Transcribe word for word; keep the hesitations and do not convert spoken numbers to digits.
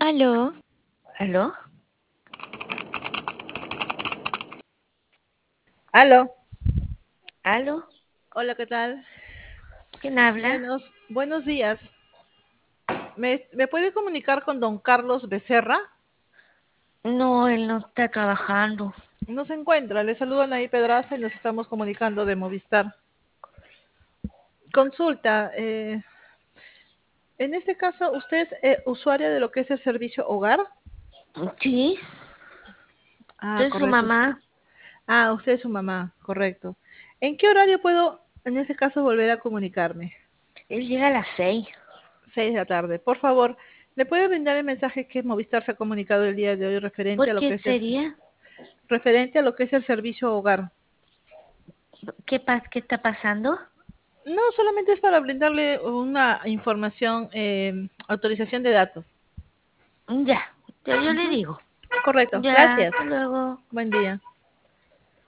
¿Aló? ¿Aló? Aló. ¿Aló? Hola, ¿qué tal? ¿Quién habla? Buenos, buenos días. ¿Me, me puede comunicar con don Carlos Becerra? No, él no está trabajando. No se encuentra. Le saludan ahí Pedraza y nos estamos comunicando de Movistar. Consulta. Eh, en este caso, ¿usted es eh, usuaria de lo que es el servicio hogar? Sí, Ah, soy su correcto. mamá. Ah, usted es su mamá, correcto. ¿En qué horario puedo, en este caso, volver a comunicarme? Él llega a las seis. Seis de la tarde. Por favor, ¿le puede brindar el mensaje que Movistar se ha comunicado el día de hoy referente ¿Por a lo qué que es el sería? referente a lo que es el servicio hogar? ¿Qué, pas ¿Qué está pasando? No, solamente es para brindarle una información, eh, autorización de datos. Ya, ya yo le Ujú, digo. correcto, Ya, gracias. hasta luego. Buen día.